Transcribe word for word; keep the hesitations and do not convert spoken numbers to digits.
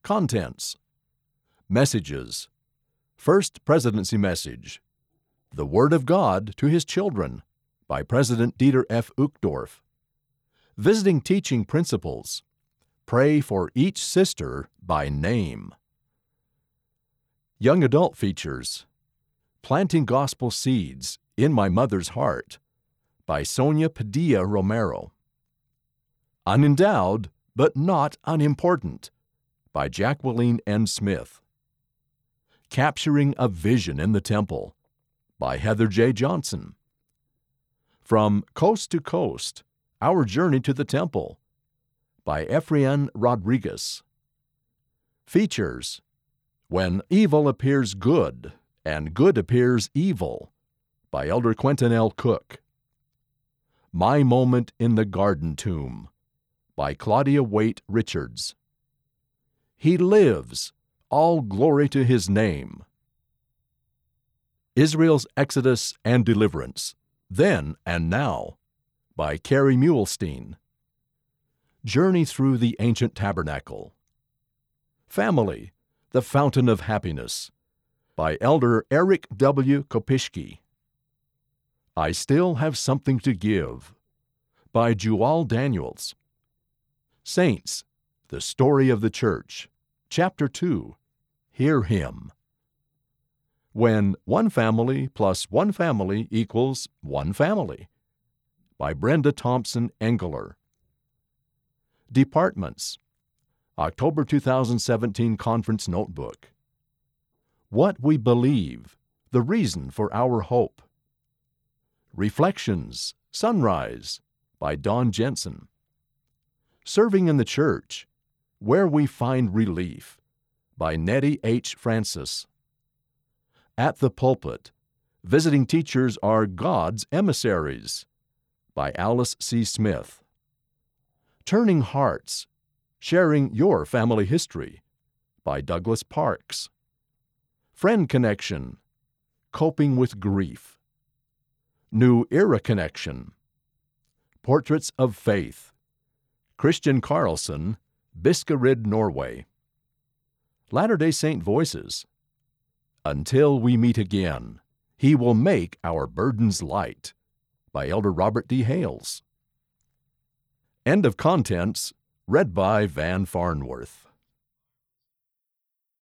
Contents. Messages. First Presidency Message. The Word of God to His Children by President Dieter F. Uchtdorf. Visiting Teaching Principles. Pray for each sister by name. Young Adult Features. Planting Gospel Seeds in My Mother's Heart by Sonia Padilla Romero. Unendowed but Not Unimportant by Jacqueline N. Smith. Capturing a Vision in the Temple by Heather J. Johnson. From Coast to Coast, Our Journey to the Temple by Efrain Rodriguez. Features. When Evil Appears Good and Good Appears Evil by Elder Quentin L. Cook. My Moment in the Garden Tomb by Claudia Waite Richards. He Lives, All Glory to His Name. Israel's Exodus and Deliverance, Then and Now by Carrie Muhlestein. Journey Through the Ancient Tabernacle. Family, The Fountain of Happiness by Elder Eric W. Kopishki. I Still Have Something to Give by Jewal Daniels. Saints, The Story of the Church, Chapter two, Hear Him. When One Family plus One Family equals One Family by Brenda Thompson Engeler. Departments. October two thousand seventeen Conference Notebook. What We Believe, The Reason for Our Hope. Reflections, Sunrise by Don Jensen. Serving in the Church, Where We Find Relief by Nettie H. Francis. At the Pulpit, Visiting Teachers Are God's Emissaries by Alice C. Smith. Turning Hearts, Sharing Your Family History by Douglas Parks. Friend Connection, Coping with Grief. New Era Connection. Portraits of Faith. Christian Carlson, Biscarrid, Norway. Latter-day Saint Voices. Until We Meet Again, He Will Make Our Burdens Light by Elder Robert D. Hales. End of contents, read by Van Farnworth.